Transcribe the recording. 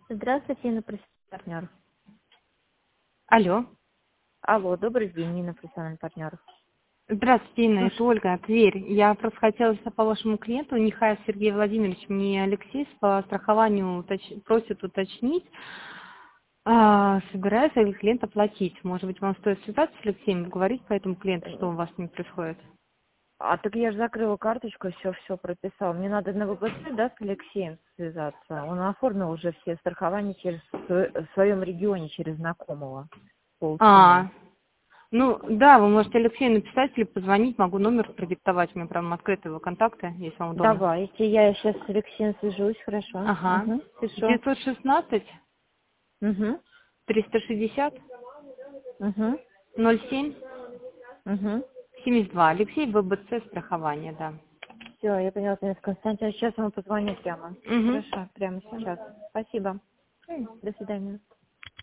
Здравствуйте, Инна, профессиональный партнер. Алло. Алло, добрый день, Инна, профессиональный партнер. Здравствуйте, Инна, это Слушай, Ольга, Тверь. Я просто хотела по вашему клиенту, Нехаев Сергей Владимирович, мне Алексей по страхованию просит уточнить, собирается ли клиент оплатить. Может быть, вам стоит связаться с Алексеем, говорить по этому клиенту, что у вас с ним происходит? так я же закрыла карточку, все прописала. Мне надо на ВБЦ, да, с Алексеем связаться. Он оформил уже все страхования в своем регионе через знакомого по А, Уфиме. ну да, вы можете Алексею написать или позвонить, могу номер продиктовать, у меня прям открыты его контакты, если вам удобно. Давайте, я сейчас с Алексеем свяжусь, хорошо. Ага. Пишу. 916 Угу, 360 угу, 07 угу. 72. Алексей, ВБЦ, страхование, да. Все, я поняла, Константин, сейчас ему позвоню прямо. Угу. Хорошо, прямо сейчас. Спасибо. До свидания.